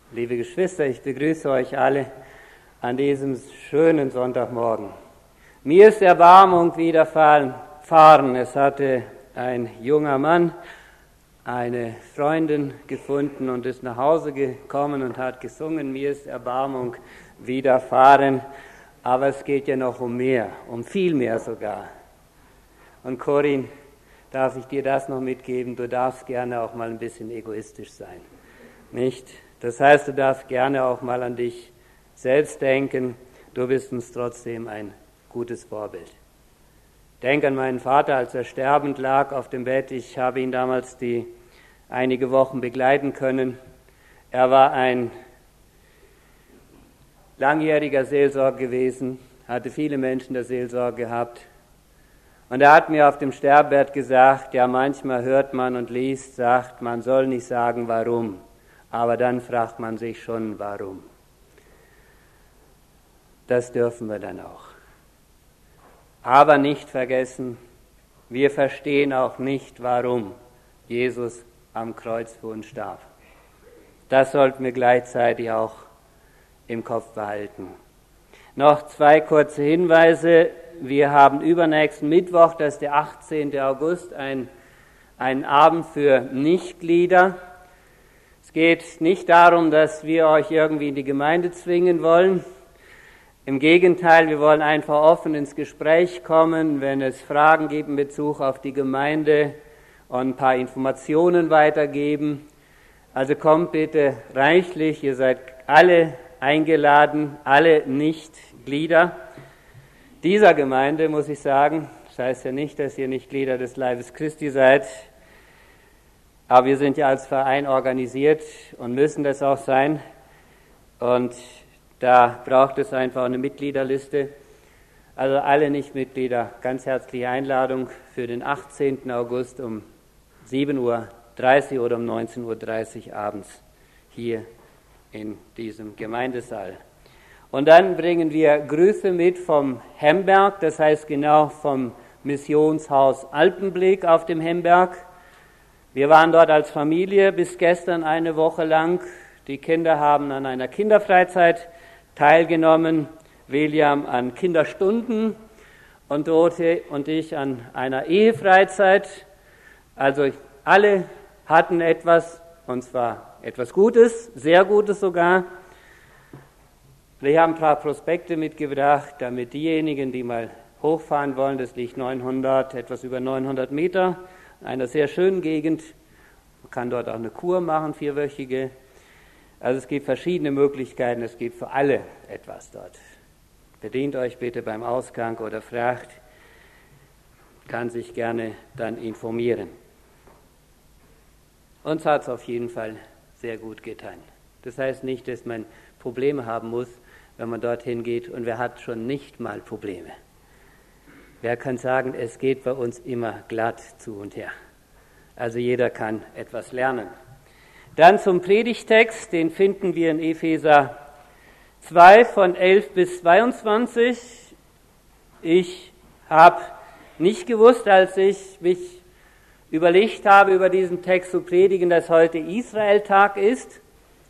Liebe Geschwister, ich begrüße euch alle an diesem schönen Sonntagmorgen. Mir ist Erbarmung widerfahren. Es hatte ein junger Mann eine Freundin gefunden und ist nach Hause gekommen und hat gesungen, mir ist Erbarmung widerfahren. Aber es geht ja noch um mehr, um viel mehr sogar. Und Corinne, darf ich dir das noch mitgeben? Du darfst gerne auch mal ein bisschen egoistisch sein, nicht? Das heißt, du darfst gerne auch mal an dich selbst denken. Du bist uns trotzdem ein gutes Vorbild. Denk an meinen Vater, als er sterbend lag auf dem Bett. Ich habe ihn damals einige Wochen begleiten können. Er war ein langjähriger Seelsorger gewesen, hatte viele Menschen der Seelsorge gehabt. Und er hat mir auf dem Sterbebett gesagt, ja, manchmal hört man und liest, sagt, man soll nicht sagen, warum. Aber dann fragt man sich schon, warum. Das dürfen wir dann auch. Aber nicht vergessen, wir verstehen auch nicht, warum Jesus am Kreuz für uns starb. Das sollten wir gleichzeitig auch im Kopf behalten. Noch 2 kurze Hinweise. Wir haben übernächsten Mittwoch, das ist der 18. August, einen Abend für Nichtglieder. Es geht nicht darum, dass wir euch irgendwie in die Gemeinde zwingen wollen. Im Gegenteil, wir wollen einfach offen ins Gespräch kommen, wenn es Fragen gibt in Bezug auf die Gemeinde und ein paar Informationen weitergeben. Also kommt bitte reichlich, ihr seid alle eingeladen, alle Nichtglieder dieser Gemeinde, muss ich sagen. Das heißt ja nicht, dass ihr nicht Glieder des Leibes Christi seid, aber wir sind ja als Verein organisiert und müssen das auch sein. Und da braucht es einfach eine Mitgliederliste. Also alle Nichtmitglieder, ganz herzliche Einladung für den 18. August um 7:30 Uhr oder um 19:30 Uhr abends hier in diesem Gemeindesaal. Und dann bringen wir Grüße mit vom Hemberg, das heißt genau vom Missionshaus Alpenblick auf dem Hemberg. Wir waren dort als Familie bis gestern eine Woche lang. Die Kinder haben an einer Kinderfreizeit teilgenommen, William an Kinderstunden und Dorothee und ich an einer Ehefreizeit. Also alle hatten etwas, und zwar etwas Gutes, sehr Gutes sogar. Wir haben ein paar Prospekte mitgebracht, damit diejenigen, die mal hochfahren wollen, das liegt etwas über 900 Meter, in einer sehr schönen Gegend. Man kann dort auch eine Kur machen, 4-wöchige. Also es gibt verschiedene Möglichkeiten, es gibt für alle etwas dort. Bedient euch bitte beim Ausgang oder fragt, kann sich gerne dann informieren. Uns hat es auf jeden Fall sehr gut getan. Das heißt nicht, dass man Probleme haben muss, wenn man dorthin geht, und wer hat schon nicht mal Probleme? Wer kann sagen, es geht bei uns immer glatt zu und her? Also jeder kann etwas lernen. Dann zum Predigtext, den finden wir in Epheser 2 von 11 bis 22. Ich habe nicht gewusst, als ich mich überlegt habe, über diesen Text zu predigen, dass heute Israel-Tag ist.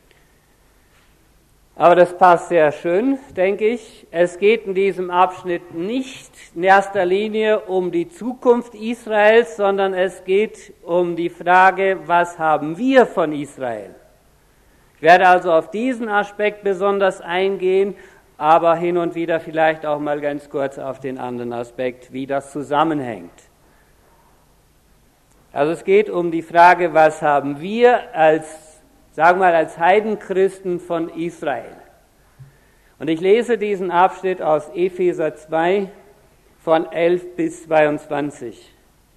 Aber das passt sehr schön, denke ich. Es geht in diesem Abschnitt nicht in erster Linie um die Zukunft Israels, sondern es geht um die Frage, was haben wir von Israel? Ich werde also auf diesen Aspekt besonders eingehen, aber hin und wieder vielleicht auch mal ganz kurz auf den anderen Aspekt, wie das zusammenhängt. Also es geht um die Frage, was haben wir als Heidenchristen von Israel. Und ich lese diesen Abschnitt aus Epheser 2 von 11 bis 22.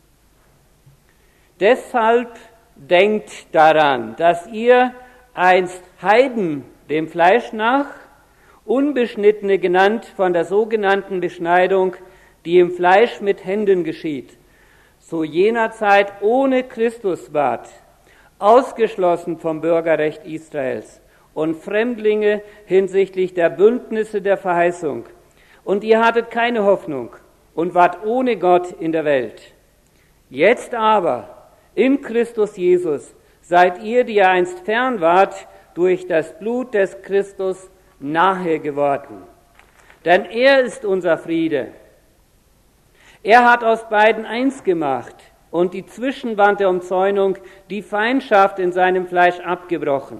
Deshalb denkt daran, dass ihr einst Heiden dem Fleisch nach, Unbeschnittene genannt von der sogenannten Beschneidung, die im Fleisch mit Händen geschieht, zu jener Zeit ohne Christus wart, ausgeschlossen vom Bürgerrecht Israels und Fremdlinge hinsichtlich der Bündnisse der Verheißung. Und ihr hattet keine Hoffnung und wart ohne Gott in der Welt. Jetzt aber, in Christus Jesus, seid ihr, die ihr einst fern wart, durch das Blut des Christus nahe geworden. Denn er ist unser Friede. Er hat aus beiden eins gemacht und die Zwischenwand der Umzäunung, die Feindschaft in seinem Fleisch abgebrochen.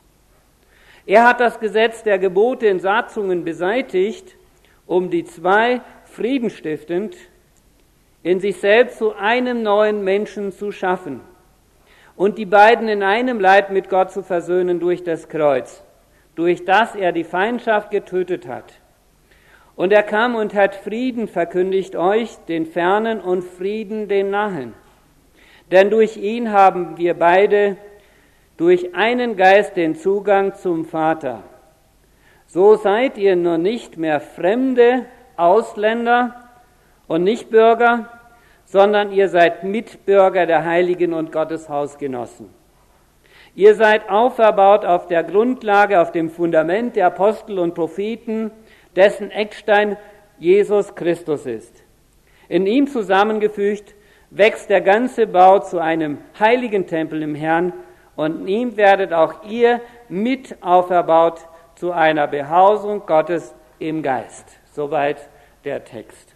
Er hat das Gesetz der Gebote in Satzungen beseitigt, um die zwei friedenstiftend in sich selbst zu einem neuen Menschen zu schaffen und die beiden in einem Leib mit Gott zu versöhnen durch das Kreuz, durch das er die Feindschaft getötet hat. Und er kam und hat Frieden verkündigt euch, den Fernen, und Frieden den Nahen. Denn durch ihn haben wir beide durch einen Geist den Zugang zum Vater. So seid ihr nur nicht mehr Fremde, Ausländer und Nichtbürger, sondern ihr seid Mitbürger der Heiligen und Gottes Hausgenossen. Ihr seid auferbaut auf der Grundlage, auf dem Fundament der Apostel und Propheten, dessen Eckstein Jesus Christus ist. In ihm zusammengefügt wächst der ganze Bau zu einem heiligen Tempel im Herrn, und in ihm werdet auch ihr mit auferbaut zu einer Behausung Gottes im Geist. Soweit der Text.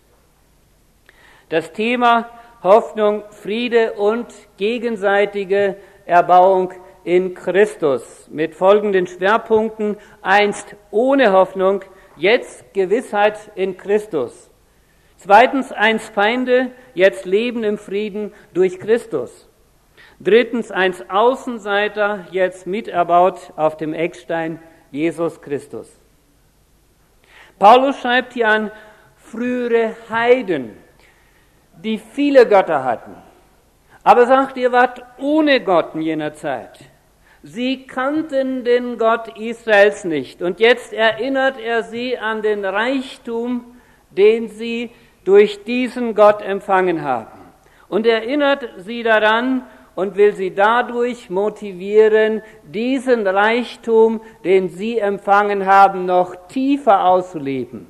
Das Thema Hoffnung, Friede und gegenseitige Erbauung in Christus mit folgenden Schwerpunkten: einst ohne Hoffnung, jetzt Gewissheit in Christus. Zweitens, einst Feinde, jetzt Leben im Frieden durch Christus. Drittens, einst Außenseiter, jetzt miterbaut auf dem Eckstein Jesus Christus. Paulus schreibt hier an frühere Heiden, die viele Götter hatten. Aber sagt, ihr wart ohne Gott in jener Zeit. Sie kannten den Gott Israels nicht. Und jetzt erinnert er sie an den Reichtum, den sie durch diesen Gott empfangen haben. Und erinnert sie daran und will sie dadurch motivieren, diesen Reichtum, den sie empfangen haben, noch tiefer auszuleben.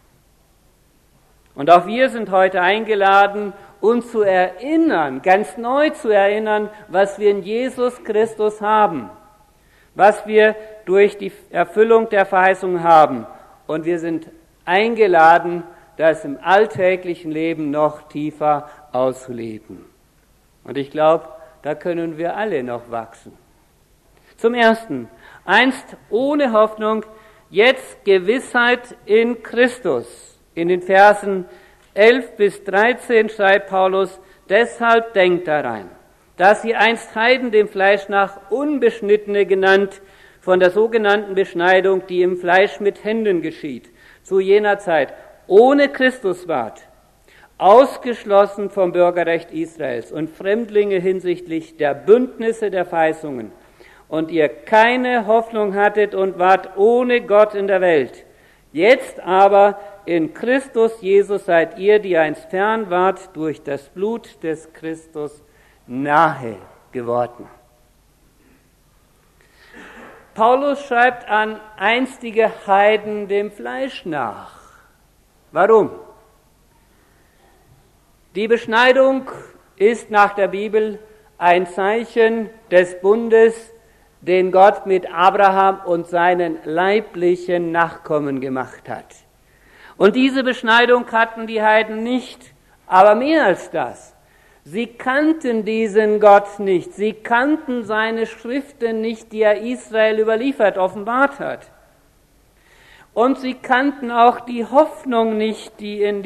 Und auch wir sind heute eingeladen, uns zu erinnern, ganz neu zu erinnern, was wir in Jesus Christus haben, was wir durch die Erfüllung der Verheißung haben. Und wir sind eingeladen, das im alltäglichen Leben noch tiefer auszuleben. Und ich glaube, da können wir alle noch wachsen. Zum Ersten, einst ohne Hoffnung, jetzt Gewissheit in Christus. In den Versen 11 bis 13 schreibt Paulus: Deshalb denkt daran, dass ihr einst Heiden dem Fleisch nach Unbeschnittene genannt, von der sogenannten Beschneidung, die im Fleisch mit Händen geschieht, zu jener Zeit ohne Christus wart, ausgeschlossen vom Bürgerrecht Israels und Fremdlinge hinsichtlich der Bündnisse der Verheißungen, und ihr keine Hoffnung hattet und wart ohne Gott in der Welt. Jetzt aber in Christus Jesus seid ihr, die einst fern wart, durch das Blut des Christus nahe geworden. Paulus schreibt an einstige Heiden dem Fleisch nach. Warum? Die Beschneidung ist nach der Bibel ein Zeichen des Bundes, den Gott mit Abraham und seinen leiblichen Nachkommen gemacht hat. Und diese Beschneidung hatten die Heiden nicht, aber mehr als das. Sie kannten diesen Gott nicht, sie kannten seine Schriften nicht, die er Israel überliefert, offenbart hat. Und sie kannten auch die Hoffnung nicht, die in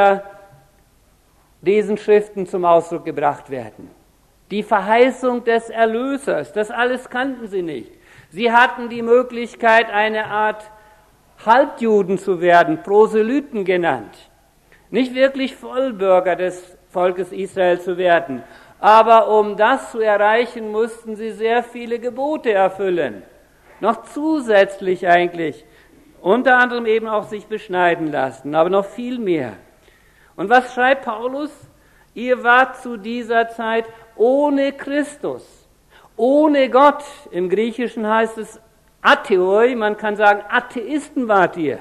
diesen Schriften zum Ausdruck gebracht werden. Die Verheißung des Erlösers, das alles kannten sie nicht. Sie hatten die Möglichkeit, eine Art Halbjuden zu werden, Proselyten genannt. Nicht wirklich Vollbürger des Volkes Israel zu werden. Aber um das zu erreichen, mussten sie sehr viele Gebote erfüllen. Noch zusätzlich eigentlich. Unter anderem eben auch sich beschneiden lassen, aber noch viel mehr. Und was schreibt Paulus? Ihr wart zu dieser Zeit ohne Christus, ohne Gott. Im Griechischen heißt es Atheoi, man kann sagen, Atheisten wart ihr.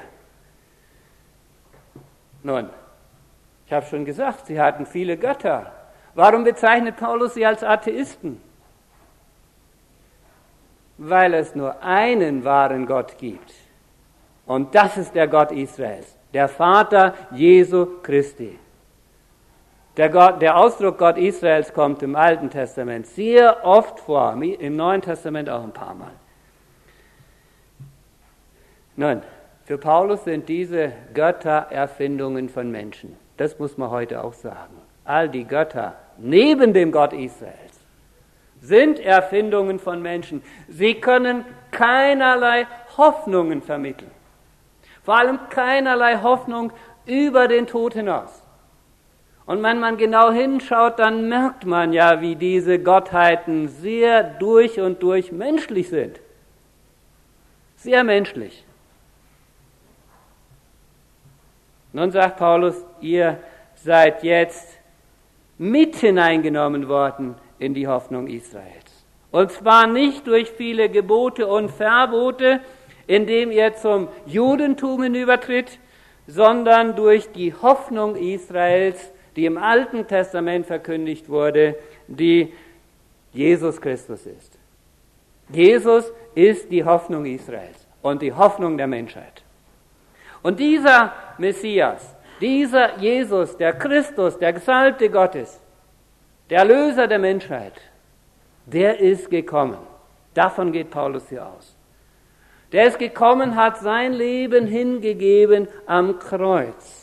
Nun, ich habe schon gesagt, sie hatten viele Götter. Warum bezeichnet Paulus sie als Atheisten? Weil es nur einen wahren Gott gibt. Und das ist der Gott Israels, der Vater Jesu Christi. Der Ausdruck Gott Israels kommt im Alten Testament sehr oft vor, im Neuen Testament auch ein paar Mal. Nun, für Paulus sind diese Götter Erfindungen von Menschen. Das muss man heute auch sagen. All die Götter neben dem Gott Israels sind Erfindungen von Menschen. Sie können keinerlei Hoffnungen vermitteln. Vor allem keinerlei Hoffnung über den Tod hinaus. Und wenn man genau hinschaut, dann merkt man ja, wie diese Gottheiten sehr durch und durch menschlich sind. Sehr menschlich. Nun sagt Paulus, ihr seid jetzt mit hineingenommen worden in die Hoffnung Israels. Und zwar nicht durch viele Gebote und Verbote, indem ihr zum Judentum hinübertritt, sondern durch die Hoffnung Israels, die im Alten Testament verkündigt wurde, die Jesus Christus ist. Jesus ist die Hoffnung Israels und die Hoffnung der Menschheit. Und dieser Messias, dieser Jesus, der Christus, der Gesalbte Gottes, der Erlöser der Menschheit, der ist gekommen. Davon geht Paulus hier aus. Der ist gekommen, hat sein Leben hingegeben am Kreuz.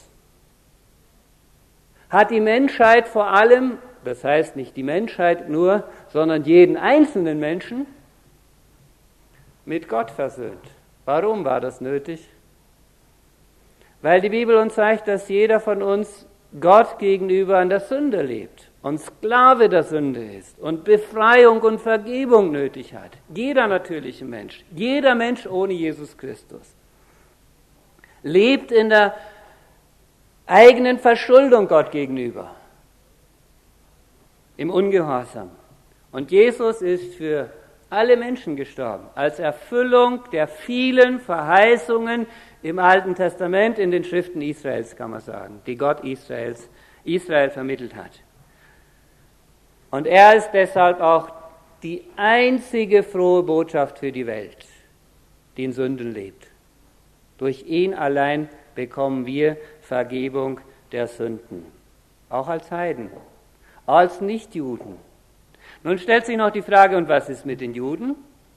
Hat die Menschheit vor allem, das heißt nicht die Menschheit nur, sondern jeden einzelnen Menschen mit Gott versöhnt. Warum war das nötig? Weil die Bibel uns zeigt, dass jeder von uns Gott gegenüber an der Sünde lebt und Sklave der Sünde ist und Befreiung und Vergebung nötig hat. Jeder natürliche Mensch, jeder Mensch ohne Jesus Christus lebt in der eigenen Verschuldung Gott gegenüber, im Ungehorsam. Und Jesus ist für alle Menschen gestorben, als Erfüllung der vielen Verheißungen im Alten Testament, in den Schriften Israels, kann man sagen, die Gott Israel vermittelt hat. Und er ist deshalb auch die einzige frohe Botschaft für die Welt, die in Sünden lebt. Durch ihn allein bekommen wir Vergebung der Sünden, auch als Heiden, als Nichtjuden. Nun stellt sich noch die Frage, und was ist mit den Juden?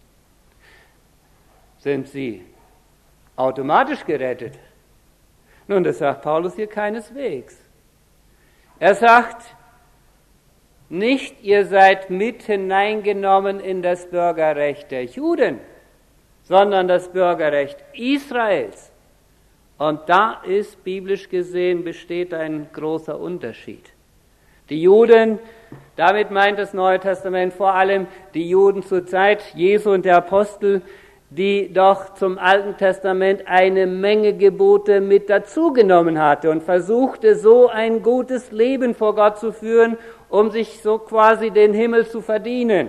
Sind sie automatisch gerettet? Nun, das sagt Paulus hier keineswegs. Er sagt nicht, ihr seid mit hineingenommen in das Bürgerrecht der Juden, sondern das Bürgerrecht Israels. Und da ist, biblisch gesehen, besteht ein großer Unterschied. Die Juden, damit meint das Neue Testament vor allem die Juden zur Zeit Jesu und der Apostel, die doch zum Alten Testament eine Menge Gebote mit dazugenommen hatte und versuchte, so ein gutes Leben vor Gott zu führen, um sich so quasi den Himmel zu verdienen.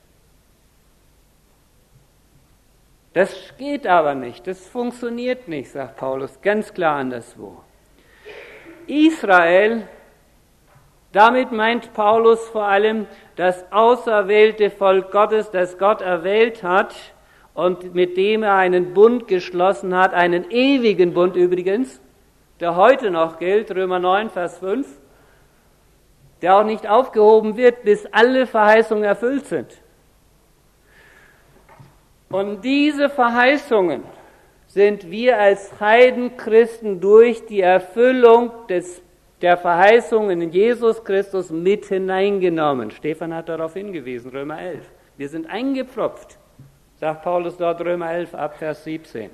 Das geht aber nicht, das funktioniert nicht, sagt Paulus ganz klar anderswo. Israel, damit meint Paulus vor allem das auserwählte Volk Gottes, das Gott erwählt hat und mit dem er einen Bund geschlossen hat, einen ewigen Bund übrigens, der heute noch gilt, Römer 9, Vers 5, der auch nicht aufgehoben wird, bis alle Verheißungen erfüllt sind. Und diese Verheißungen sind wir als Heidenchristen durch die Erfüllung der Verheißungen in Jesus Christus mit hineingenommen. Stephan hat darauf hingewiesen, Römer 11. Wir sind eingepfropft, sagt Paulus dort, Römer 11 ab Vers 17.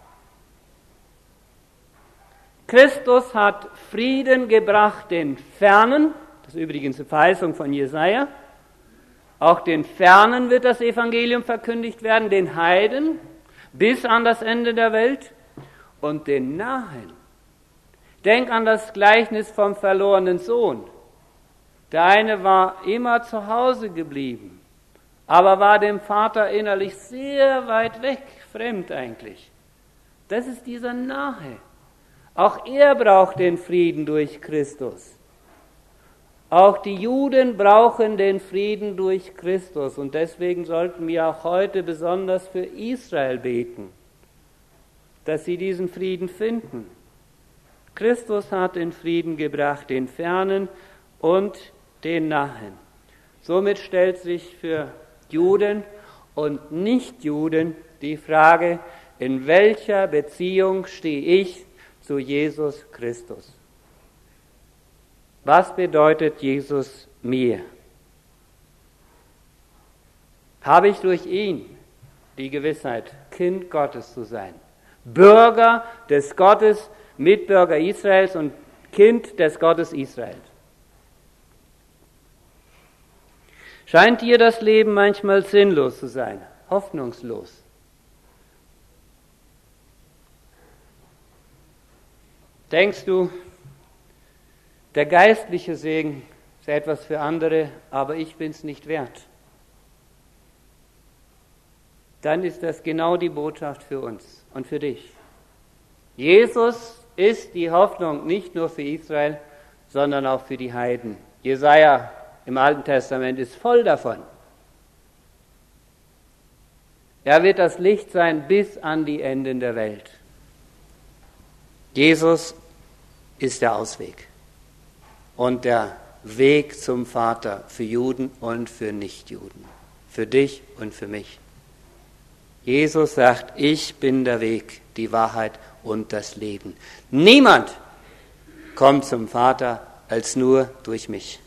Christus hat Frieden gebracht den Fernen, das ist übrigens eine Verheißung von Jesaja. Auch den Fernen wird das Evangelium verkündigt werden, den Heiden bis an das Ende der Welt und den Nahen. Denk an das Gleichnis vom verlorenen Sohn. Der eine war immer zu Hause geblieben, aber war dem Vater innerlich sehr weit weg, fremd eigentlich. Das ist dieser Nahe. Auch er braucht den Frieden durch Christus. Auch die Juden brauchen den Frieden durch Christus und deswegen sollten wir auch heute besonders für Israel beten, dass sie diesen Frieden finden. Christus hat den Frieden gebracht, den Fernen und den Nahen. Somit stellt sich für Juden und Nichtjuden die Frage, in welcher Beziehung stehe ich zu Jesus Christus? Was bedeutet Jesus mir? Habe ich durch ihn die Gewissheit, Kind Gottes zu sein, Bürger des Gottes, Mitbürger Israels und Kind des Gottes Israels? Scheint dir das Leben manchmal sinnlos zu sein, hoffnungslos? Denkst du, der geistliche Segen ist etwas für andere, aber ich bin es nicht wert? Dann ist das genau die Botschaft für uns und für dich. Jesus ist die Hoffnung nicht nur für Israel, sondern auch für die Heiden. Jesaja im Alten Testament ist voll davon. Er wird das Licht sein bis an die Enden der Welt. Jesus ist der Ausweg und der Weg zum Vater für Juden und für Nichtjuden, für dich und für mich. Jesus sagt, ich bin der Weg, die Wahrheit und das Leben. Niemand kommt zum Vater als nur durch mich.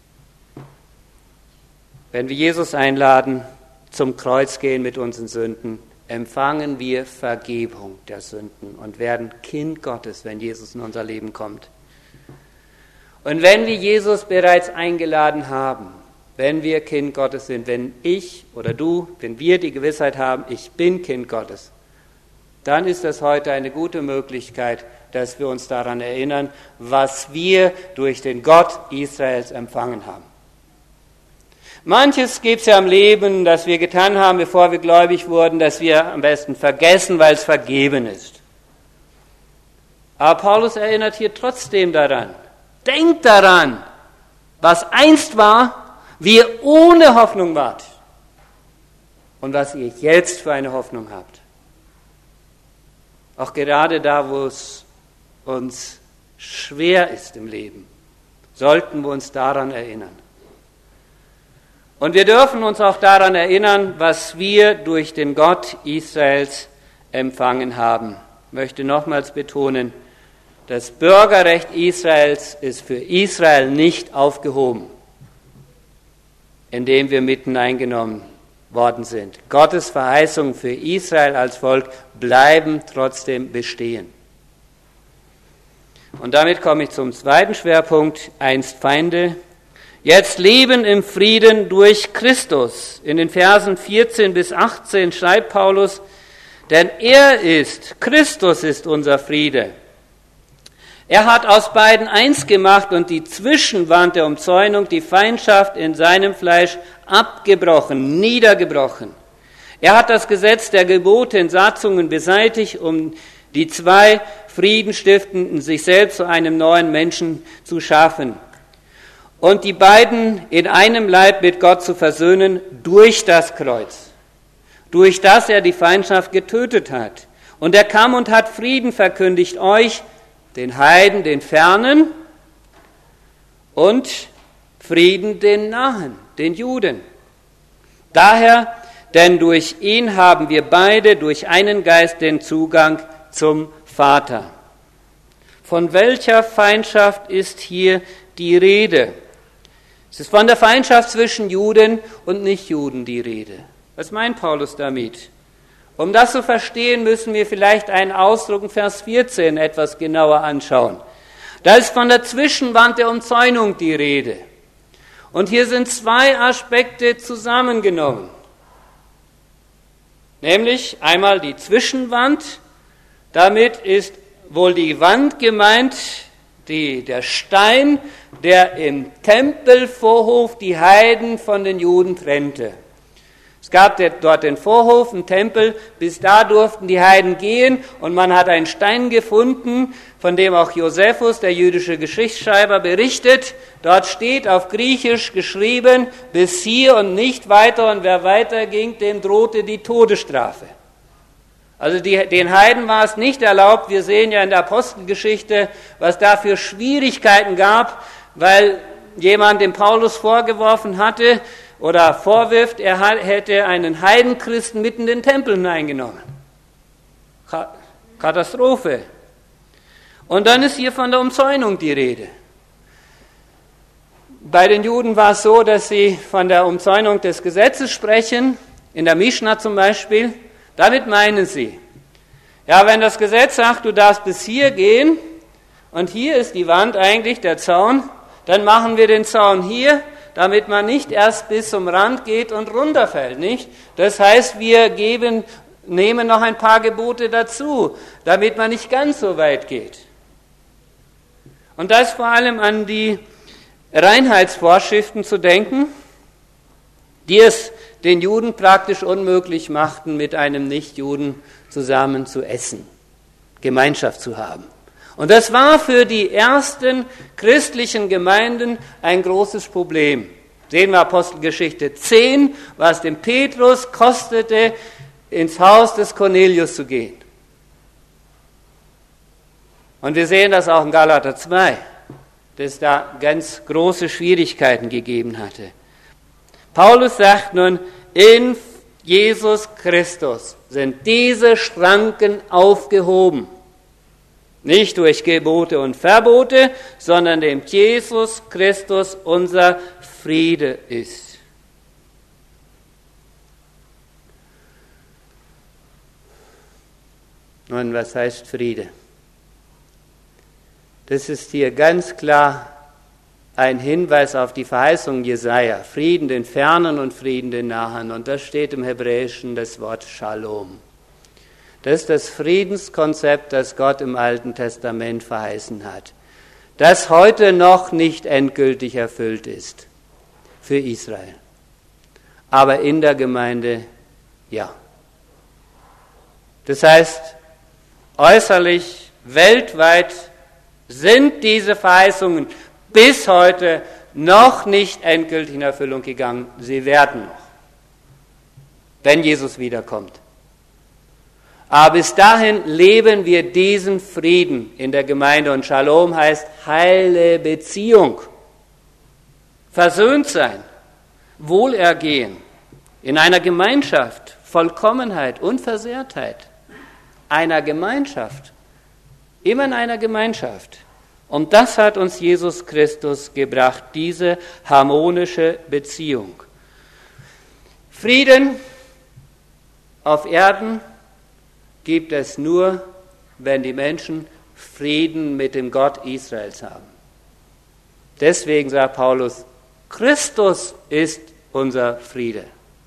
Wenn wir Jesus einladen, zum Kreuz gehen mit unseren Sünden, empfangen wir Vergebung der Sünden und werden Kind Gottes, wenn Jesus in unser Leben kommt. Und wenn wir Jesus bereits eingeladen haben, wenn wir Kind Gottes sind, wenn ich oder du, wenn wir die Gewissheit haben, ich bin Kind Gottes, dann ist das heute eine gute Möglichkeit, dass wir uns daran erinnern, was wir durch den Gott Israels empfangen haben. Manches gibt es ja im Leben, das wir getan haben, bevor wir gläubig wurden, das wir am besten vergessen, weil es vergeben ist. Aber Paulus erinnert hier trotzdem daran. Denkt daran, was einst war, wie ihr ohne Hoffnung wart und was ihr jetzt für eine Hoffnung habt. Auch gerade da, wo es uns schwer ist im Leben, sollten wir uns daran erinnern. Und wir dürfen uns auch daran erinnern, was wir durch den Gott Israels empfangen haben. Ich möchte nochmals betonen, das Bürgerrecht Israels ist für Israel nicht aufgehoben, indem wir mitten eingenommen worden sind. Gottes Verheißungen für Israel als Volk bleiben trotzdem bestehen. Und damit komme ich zum zweiten Schwerpunkt, einst Feinde, jetzt leben im Frieden durch Christus. In den Versen 14 bis 18 schreibt Paulus, denn Christus ist unser Friede. Er hat aus beiden eins gemacht und die Zwischenwand der Umzäunung, die Feindschaft in seinem Fleisch abgebrochen, niedergebrochen. Er hat das Gesetz der Gebote in Satzungen beseitigt, um die zwei Friedenstiftenden sich selbst zu einem neuen Menschen zu schaffen. Und die beiden in einem Leib mit Gott zu versöhnen durch das Kreuz, durch das er die Feindschaft getötet hat. Und er kam und hat Frieden verkündigt euch, den Heiden, den Fernen, und Frieden den Nahen, den Juden. Daher, denn durch ihn haben wir beide durch einen Geist den Zugang zum Vater. Von welcher Feindschaft ist hier die Rede? Es ist von der Feindschaft zwischen Juden und Nichtjuden die Rede. Was meint Paulus damit? Um das zu verstehen, müssen wir vielleicht einen Ausdruck in Vers 14 etwas genauer anschauen. Da ist von der Zwischenwand der Umzäunung die Rede. Und hier sind zwei Aspekte zusammengenommen. Nämlich einmal die Zwischenwand, damit ist wohl die Wand gemeint, der Stein, der im Tempelvorhof die Heiden von den Juden trennte. Es gab dort den Vorhof, einen Tempel, bis da durften die Heiden gehen und man hat einen Stein gefunden, von dem auch Josephus, der jüdische Geschichtsschreiber, berichtet. Dort steht auf Griechisch geschrieben, bis hier und nicht weiter, und wer weiterging, dem drohte die Todesstrafe. Also den Heiden war es nicht erlaubt. Wir sehen ja in der Apostelgeschichte, was da für Schwierigkeiten gab, weil jemand dem Paulus vorgeworfen hatte oder vorwirft, er hätte einen Heidenchristen mitten in den Tempel hineingenommen. Katastrophe. Und dann ist hier von der Umzäunung die Rede. Bei den Juden war es so, dass sie von der Umzäunung des Gesetzes sprechen, in der Mischna zum Beispiel. Damit meinen sie, ja, wenn das Gesetz sagt, du darfst bis hier gehen und hier ist die Wand eigentlich, der Zaun, dann machen wir den Zaun hier, damit man nicht erst bis zum Rand geht und runterfällt, nicht? Das heißt, wir nehmen noch ein paar Gebote dazu, damit man nicht ganz so weit geht. Und da ist vor allem an die Reinheitsvorschriften zu denken, die es den Juden praktisch unmöglich machten, mit einem Nichtjuden zusammen zu essen, Gemeinschaft zu haben. Und das war für die ersten christlichen Gemeinden ein großes Problem. Sehen wir Apostelgeschichte 10, was dem Petrus kostete, ins Haus des Cornelius zu gehen. Und wir sehen das auch in Galater 2, dass es da ganz große Schwierigkeiten gegeben hatte. Paulus sagt nun, in Jesus Christus sind diese Schranken aufgehoben. Nicht durch Gebote und Verbote, sondern dem Jesus Christus unser Friede ist. Nun, was heißt Friede? Das ist hier ganz klar ein Hinweis auf die Verheißung Jesaja, Frieden den Fernen und Frieden den Nahen. Und da steht im Hebräischen das Wort Shalom. Das ist das Friedenskonzept, das Gott im Alten Testament verheißen hat, das heute noch nicht endgültig erfüllt ist für Israel, aber in der Gemeinde ja. Das heißt, äußerlich, weltweit sind diese Verheißungen bis heute noch nicht endgültig in Erfüllung gegangen. Sie werden noch, wenn Jesus wiederkommt. Aber bis dahin leben wir diesen Frieden in der Gemeinde. Und Shalom heißt heile Beziehung, versöhnt sein, Wohlergehen, in einer Gemeinschaft, Vollkommenheit, Unversehrtheit, einer Gemeinschaft, immer in einer Gemeinschaft. Und das hat uns Jesus Christus gebracht, diese harmonische Beziehung. Frieden auf Erden gibt es nur, wenn die Menschen Frieden mit dem Gott Israels haben. Deswegen sagt Paulus, Christus ist unser Friede.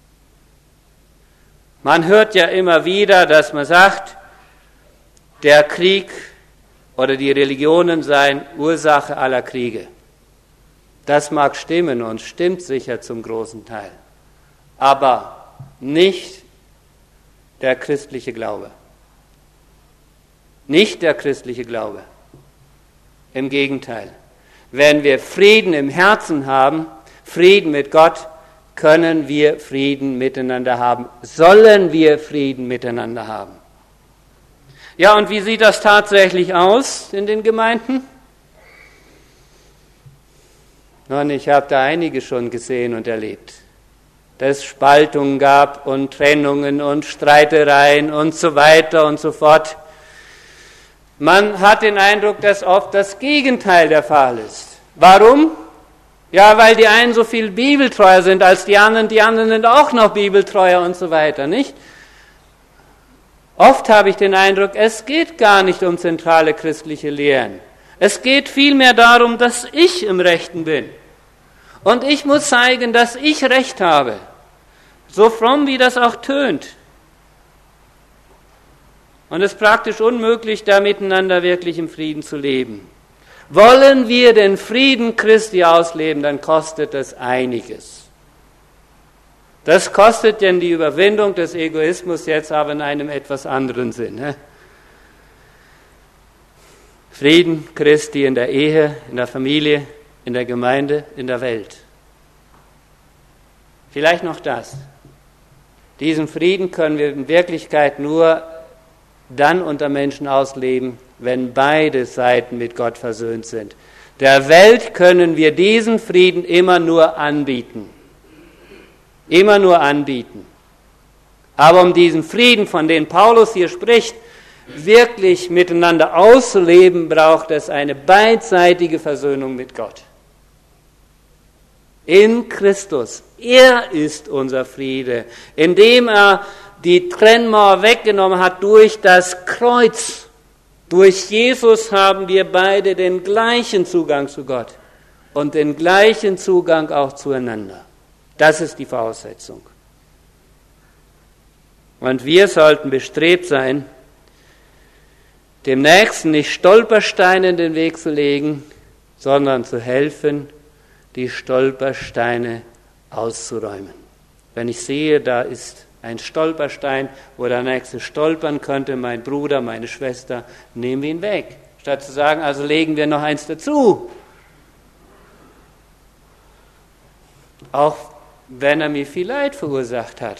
Man hört ja immer wieder, dass man sagt, der Krieg oder die Religionen seien Ursache aller Kriege. Das mag stimmen und stimmt sicher zum großen Teil, aber nicht der christliche Glaube. Nicht der christliche Glaube. Im Gegenteil. Wenn wir Frieden im Herzen haben, Frieden mit Gott, können wir Frieden miteinander haben. Sollen wir Frieden miteinander haben. Ja, und wie sieht das tatsächlich aus in den Gemeinden? Nun, ich habe da einige schon gesehen und erlebt, dass es Spaltungen gab und Trennungen und Streitereien und so weiter und so fort. Man hat den Eindruck, dass oft das Gegenteil der Fall ist. Warum? Ja, weil die einen so viel bibeltreuer sind als die anderen sind auch noch bibeltreuer und so weiter, nicht? Oft habe ich den Eindruck, es geht gar nicht um zentrale christliche Lehren. Es geht vielmehr darum, dass ich im Rechten bin. Und ich muss zeigen, dass ich Recht habe. So fromm, wie das auch tönt. Und es ist praktisch unmöglich, da miteinander wirklich im Frieden zu leben. Wollen wir den Frieden Christi ausleben, dann kostet das einiges. Das kostet denn die Überwindung des Egoismus jetzt aber in einem etwas anderen Sinn. Ne? Frieden Christi in der Ehe, in der Familie, in der Gemeinde, in der Welt. Vielleicht noch das. Diesen Frieden können wir in Wirklichkeit nur dann unter Menschen ausleben, wenn beide Seiten mit Gott versöhnt sind. Der Welt können wir diesen Frieden immer nur anbieten. Immer nur anbieten. Aber um diesen Frieden, von dem Paulus hier spricht, wirklich miteinander auszuleben, braucht es eine beidseitige Versöhnung mit Gott. In Christus. Er ist unser Friede, indem er die Trennmauer weggenommen hat durch das Kreuz. Durch Jesus haben wir beide den gleichen Zugang zu Gott und den gleichen Zugang auch zueinander. Das ist die Voraussetzung. Und wir sollten bestrebt sein, dem Nächsten nicht Stolpersteine in den Weg zu legen, sondern zu helfen, die Stolpersteine auszuräumen. Wenn ich sehe, da ist ein Stolperstein, wo der Nächste stolpern könnte, mein Bruder, meine Schwester, nehmen wir ihn weg. Statt zu sagen, also legen wir noch eins dazu. Auch wenn er mir viel Leid verursacht hat.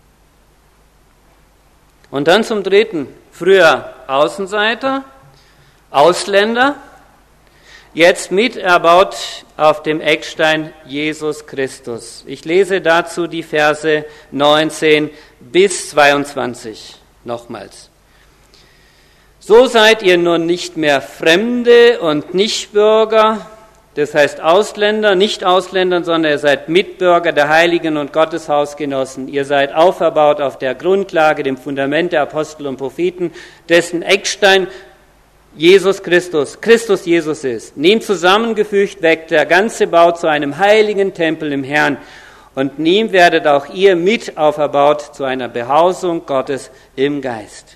Und dann zum Dritten, früher Außenseiter, Ausländer, jetzt miterbaut auf dem Eckstein Jesus Christus. Ich lese dazu die Verse 19 bis 22 nochmals. So seid ihr nun nicht mehr Fremde und Nichtbürger, das heißt Ausländer, nicht Ausländer, sondern ihr seid Mitbürger der Heiligen und Gottes Hausgenossen. Ihr seid auferbaut auf der Grundlage, dem Fundament der Apostel und Propheten, dessen Eckstein Jesus Jesus ist. In ihm zusammengefügt weckt der ganze Bau zu einem heiligen Tempel im Herrn. Und in ihm werdet auch ihr mit auferbaut zu einer Behausung Gottes im Geist.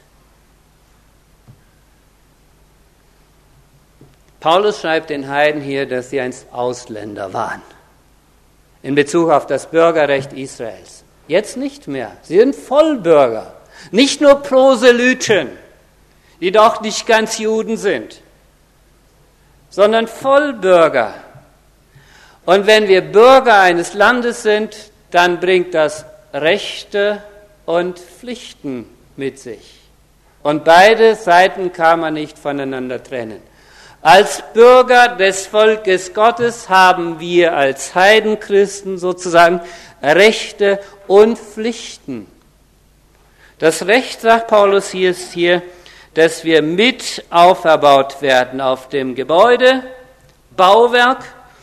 Paulus schreibt den Heiden hier, dass sie einst Ausländer waren. In Bezug auf das Bürgerrecht Israels. Jetzt nicht mehr. Sie sind Vollbürger. Nicht nur Proselyten, die doch nicht ganz Juden sind, sondern Vollbürger. Und wenn wir Bürger eines Landes sind, dann bringt das Rechte und Pflichten mit sich. Und beide Seiten kann man nicht voneinander trennen. Als Bürger des Volkes Gottes haben wir als Heidenchristen sozusagen Rechte und Pflichten. Das Recht, sagt Paulus hier, ist hier, dass wir mit auferbaut werden auf dem Gebäude, Bauwerk,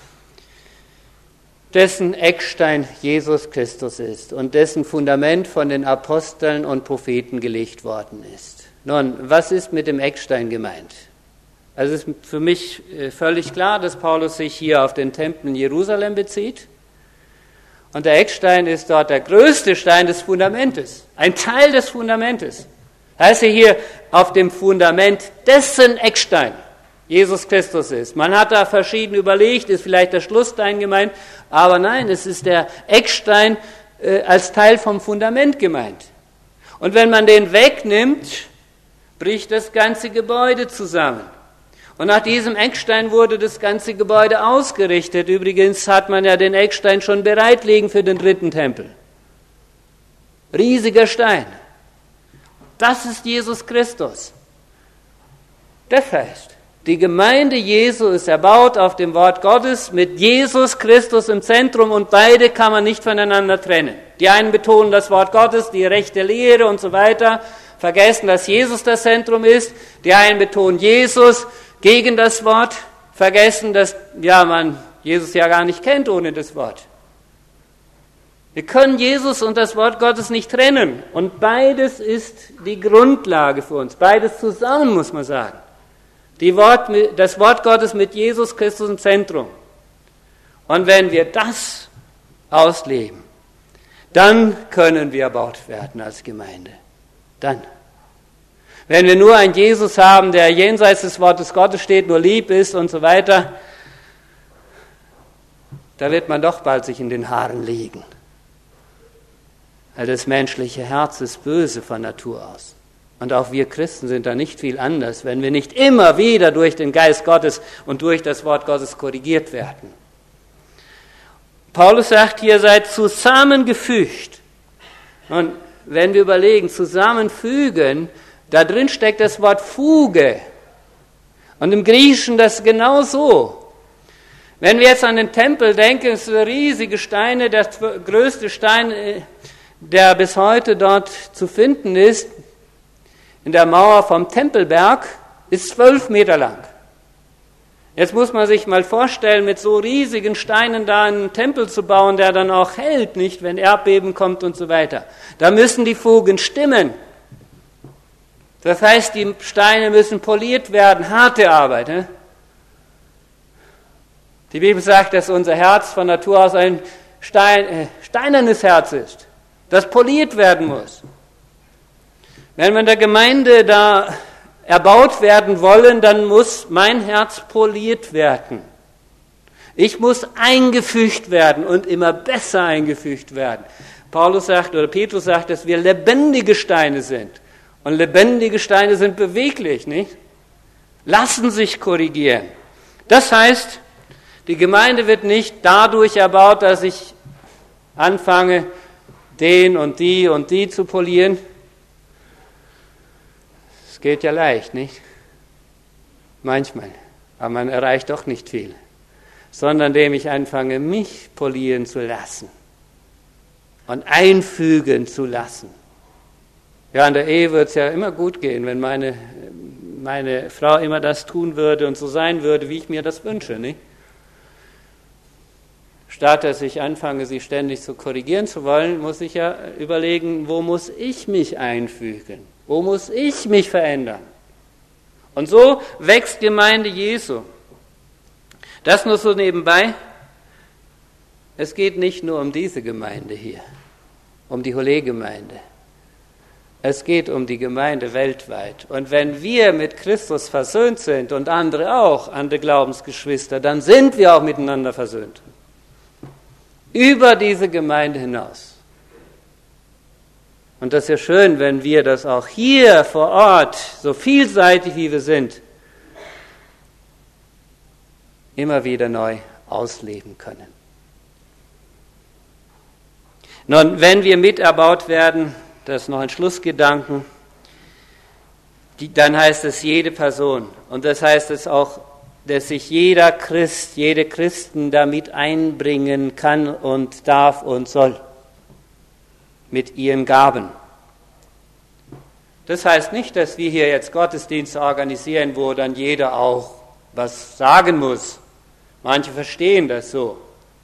dessen Eckstein Jesus Christus ist und dessen Fundament von den Aposteln und Propheten gelegt worden ist. Nun, was ist mit dem Eckstein gemeint? Also es ist für mich völlig klar, dass Paulus sich hier auf den Tempel in Jerusalem bezieht. Und der Eckstein ist dort der größte Stein des Fundamentes, ein Teil des Fundamentes. Heißt hier auf dem Fundament dessen Eckstein Jesus Christus ist. Man hat da verschieden überlegt, ist vielleicht der Schlussstein gemeint, aber nein, es ist der Eckstein als Teil vom Fundament gemeint. Und wenn man den wegnimmt, bricht das ganze Gebäude zusammen. Und nach diesem Eckstein wurde das ganze Gebäude ausgerichtet. Übrigens hat man ja den Eckstein schon bereitlegen für den dritten Tempel. Riesiger Stein. Das ist Jesus Christus. Das heißt, die Gemeinde Jesu ist erbaut auf dem Wort Gottes mit Jesus Christus im Zentrum und beide kann man nicht voneinander trennen. Die einen betonen das Wort Gottes, die rechte Lehre und so weiter, vergessen, dass Jesus das Zentrum ist. Die einen betonen Jesus gegen das Wort, vergessen, dass man Jesus ja gar nicht kennt ohne das Wort. Wir können Jesus und das Wort Gottes nicht trennen. Und beides ist die Grundlage für uns. Beides zusammen, muss man sagen. Das Wort Gottes mit Jesus Christus im Zentrum. Und wenn wir das ausleben, dann können wir erbaut werden als Gemeinde. Dann. Wenn wir nur einen Jesus haben, der jenseits des Wortes Gottes steht, nur lieb ist und so weiter, da wird man doch bald sich in den Haaren liegen. Das menschliche Herz ist böse von Natur aus. Und auch wir Christen sind da nicht viel anders, wenn wir nicht immer wieder durch den Geist Gottes und durch das Wort Gottes korrigiert werden. Paulus sagt hier, seid zusammengefügt. Und wenn wir überlegen, zusammenfügen, da drin steckt das Wort Fuge. Und im Griechischen das genau so. Wenn wir jetzt an den Tempel denken, es sind riesige Steine, der größte Stein, der bis heute dort zu finden ist, in der Mauer vom Tempelberg, ist 12 Meter lang. Jetzt muss man sich mal vorstellen, mit so riesigen Steinen da einen Tempel zu bauen, der dann auch hält, nicht, wenn Erdbeben kommt und so weiter. Da müssen die Fugen stimmen. Das heißt, die Steine müssen poliert werden, harte Arbeit. Ne? Die Bibel sagt, dass unser Herz von Natur aus ein steinernes Herz ist, das poliert werden muss. Wenn wir in der Gemeinde da erbaut werden wollen, dann muss mein Herz poliert werden. Ich muss eingefügt werden und immer besser eingefügt werden. Petrus sagt, dass wir lebendige Steine sind. Und lebendige Steine sind beweglich, nicht? Lassen sich korrigieren. Das heißt, die Gemeinde wird nicht dadurch erbaut, dass ich anfange, den und die zu polieren. Das geht ja leicht, nicht? Manchmal. Aber man erreicht doch nicht viel. Sondern indem ich anfange, mich polieren zu lassen. Und einfügen zu lassen. Ja, in der Ehe wird es ja immer gut gehen, wenn meine Frau immer das tun würde und so sein würde, wie ich mir das wünsche, nicht? Statt dass ich anfange, sie ständig zu korrigieren zu wollen, muss ich ja überlegen, wo muss ich mich einfügen? Wo muss ich mich verändern? Und so wächst Gemeinde Jesu. Das nur so nebenbei. Es geht nicht nur um diese Gemeinde hier, um die Holle-Gemeinde. Es geht um die Gemeinde weltweit. Und wenn wir mit Christus versöhnt sind und andere auch, andere Glaubensgeschwister, dann sind wir auch miteinander versöhnt. Über diese Gemeinde hinaus. Und das ist ja schön, wenn wir das auch hier vor Ort, so vielseitig wie wir sind, immer wieder neu ausleben können. Nun, wenn wir miterbaut werden, das ist noch ein Schlussgedanken, dann heißt es jede Person. Und das heißt es auch, dass sich jeder Christ, jede Christen damit einbringen kann und darf und soll. Mit ihren Gaben. Das heißt nicht, dass wir hier jetzt Gottesdienste organisieren, wo dann jeder auch was sagen muss. Manche verstehen das so.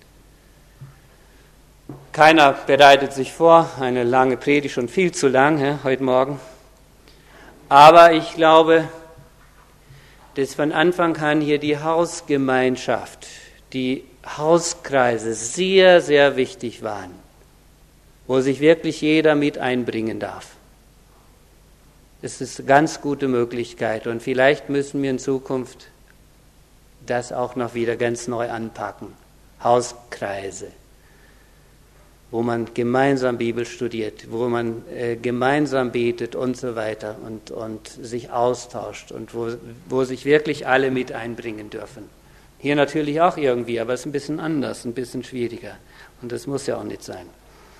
Keiner bereitet sich vor, eine lange Predigt, schon viel zu lang heute Morgen. Aber ich glaube, dass von Anfang an hier die Hausgemeinschaft, die Hauskreise sehr, sehr wichtig waren, wo sich wirklich jeder mit einbringen darf. Das ist eine ganz gute Möglichkeit und vielleicht müssen wir in Zukunft das auch noch wieder ganz neu anpacken. Hauskreise, wo man gemeinsam Bibel studiert, wo man gemeinsam betet und so weiter und sich austauscht und wo sich wirklich alle mit einbringen dürfen. Hier natürlich auch irgendwie, aber es ist ein bisschen anders, ein bisschen schwieriger und das muss ja auch nicht sein.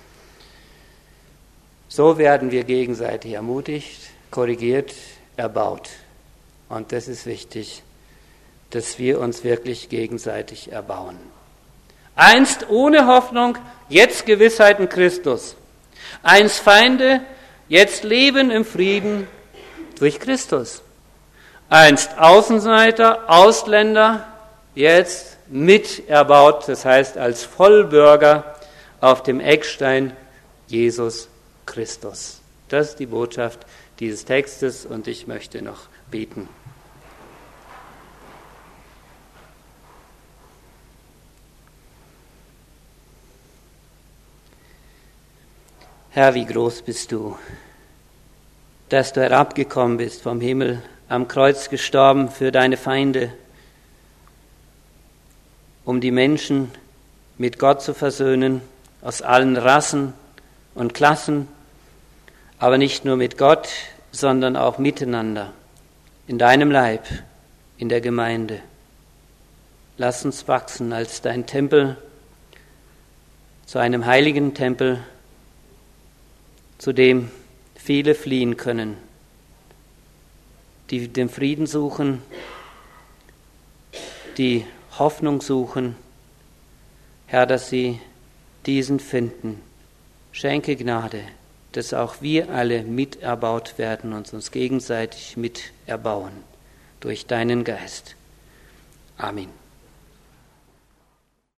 So werden wir gegenseitig ermutigt, korrigiert, erbaut. Und das ist wichtig, dass wir uns wirklich gegenseitig erbauen. Einst ohne Hoffnung, jetzt Gewissheit in Christus. Einst Feinde, jetzt Leben im Frieden durch Christus. Einst Außenseiter, Ausländer, jetzt miterbaut, das heißt als Vollbürger auf dem Eckstein Jesus Christus. Das ist die Botschaft dieses Textes und ich möchte noch beten. Herr, wie groß bist du, dass du herabgekommen bist vom Himmel, am Kreuz gestorben für deine Feinde, um die Menschen mit Gott zu versöhnen, aus allen Rassen und Klassen, aber nicht nur mit Gott, sondern auch miteinander, in deinem Leib, in der Gemeinde. Lass uns wachsen als dein Tempel, zu einem heiligen Tempel, zu dem viele fliehen können, die den Frieden suchen, die Hoffnung suchen. Herr, dass sie diesen finden. Schenke Gnade, dass auch wir alle miterbaut werden und uns gegenseitig miterbauen durch deinen Geist. Amen.